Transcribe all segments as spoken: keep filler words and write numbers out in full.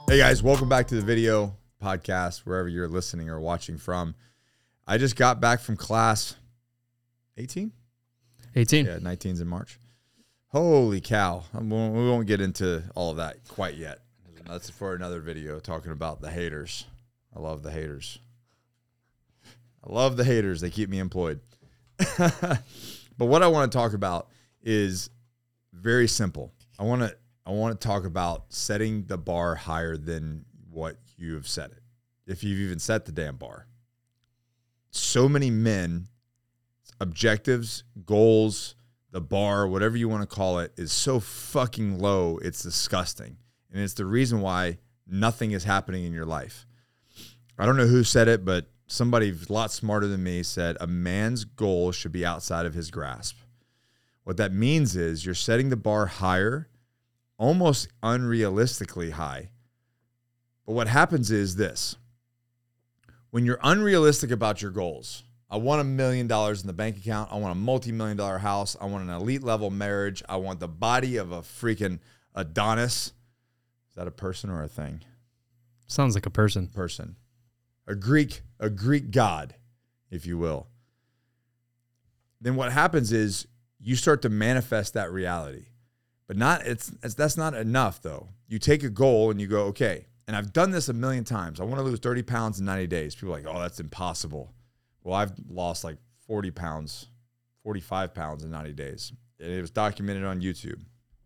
Hey guys, welcome back to the video podcast, wherever you're listening or watching from. I just got back from class. eighteen? eighteen. Yeah, nineteen's in March. Holy cow. I won't, we won't get into all of that quite yet. That's for another video talking about the haters. I love the haters. I love the haters. They keep me employed. But what I want to talk about is very simple. I want to I want to talk about setting the bar higher than what you have set it, if you've even set the damn bar. So many men, objectives, goals, the bar, whatever you want to call it, is so fucking low, it's disgusting. And it's the reason why nothing is happening in your life. I don't know who said it, but somebody a lot smarter than me said a man's goal should be outside of his grasp. What that means is you're setting the bar higher, almost unrealistically high. But what happens is this. When you're unrealistic about your goals, I want a million dollars in the bank account. I want a multi-million dollar house. I want an elite level marriage. I want the body of a freaking Adonis. Is that a person or a thing? Sounds like a person. Person. A Greek, a Greek god, if you will. Then what happens is you start to manifest that reality. But not it's, it's that's not enough, though. You take a goal and you go, okay, and I've done this a million times. I want to lose thirty pounds in ninety days. People are like, oh, that's impossible. Well, I've lost like forty pounds, forty-five pounds in ninety days. And it was documented on YouTube.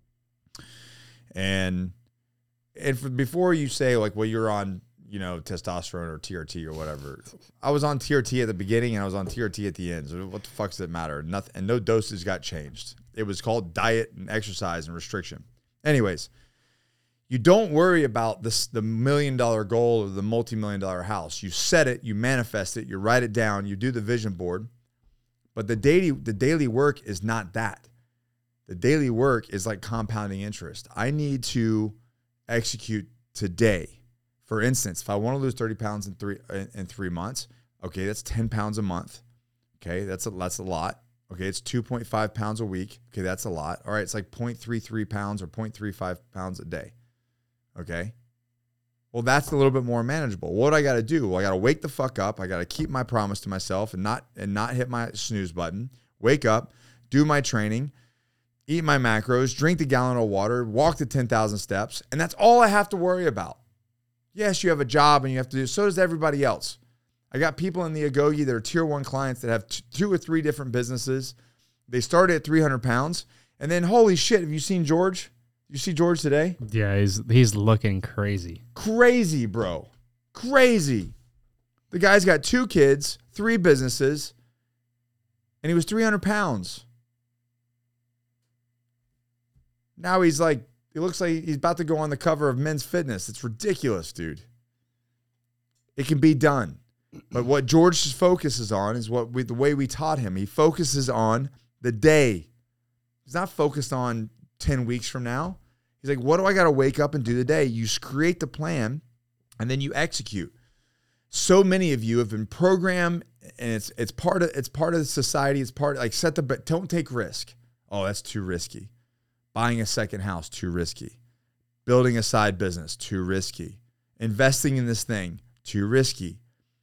And, and for, before you say, like, well, you're on, you know, testosterone or T R T or whatever. I was on T R T at the beginning and I was on T R T at the end. So what the fuck does it matter? Nothing, and no dosage got changed. It was called diet and exercise and restriction. Anyways, you don't worry about this, the million dollar goal or the multi-million dollar house. You set it, you manifest it, you write it down, you do the vision board. But the daily, the daily work is not that. The daily work is like compounding interest. I need to execute today. For instance, if I want to lose thirty pounds in three in, in three months, okay, that's ten pounds a month. Okay, that's a, that's a lot. Okay, it's two point five pounds a week. Okay, that's a lot. All right, it's like zero point three three pounds or zero point three five pounds a day. Okay, well, that's a little bit more manageable. What do I got to do? Well, I got to wake the fuck up. I got to keep my promise to myself and not and not hit my snooze button. Wake up, do my training, eat my macros, drink the gallon of water, walk the ten thousand steps, and that's all I have to worry about. Yes, you have a job and you have to do, so does everybody else. I got people in the Agoge that are tier one clients that have t- two or three different businesses. They started at three hundred pounds. And then, holy shit, have you seen George? You see George today? Yeah, he's he's looking crazy. Crazy, bro. Crazy. The guy's got two kids, three businesses, and he was three hundred pounds. Now he's like, he looks like he's about to go on the cover of Men's Fitness. It's ridiculous, dude. It can be done. But what George focuses on is what we, the way we taught him. He focuses on the day. He's not focused on ten weeks from now. He's like, what do I got to wake up and do today? You create the plan, and then you execute. So many of you have been programmed, and it's it's part of it's part of the society. It's part like set the but don't take risk. Oh, that's too risky. Buying a second house, too risky. Building a side business, too risky. Investing in this thing, too risky.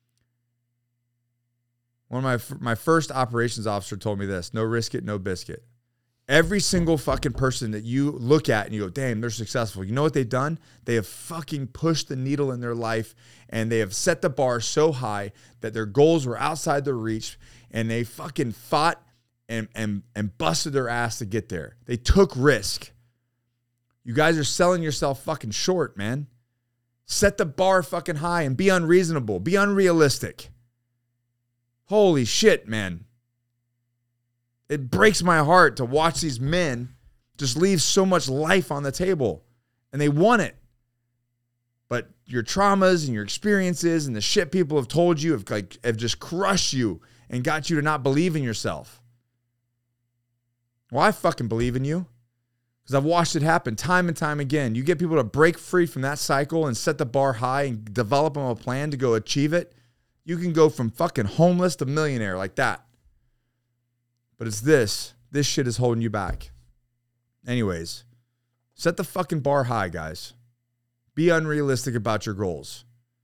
One of my my first operations officer told me this: no risk it, no biscuit. Every single fucking person that you look at and you go, damn, they're successful. You know what they've done? They have fucking pushed the needle in their life, and they have set the bar so high that their goals were outside their reach, and they fucking fought and and and busted their ass to get there. They took risk. You guys are selling yourself fucking short, man. Set the bar fucking high and be unreasonable. Be unrealistic. Holy shit, man. It breaks my heart to watch these men just leave so much life on the table, and they want it. But your traumas and your experiences and the shit people have told you have like have just crushed you and got you to not believe in yourself. Well, I fucking believe in you because I've watched it happen time and time again. You get people to break free from that cycle and set the bar high and develop them a plan to go achieve it. You can go from fucking homeless to millionaire like that. But it's this. This shit is holding you back. Anyways, set the fucking bar high, guys. Be unrealistic about your goals.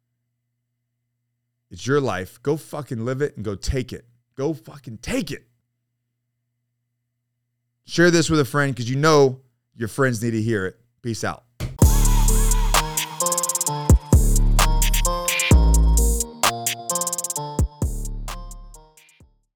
It's your life. Go fucking live it and go take it. Go fucking take it. Share this with a friend because you know your friends need to hear it. Peace out.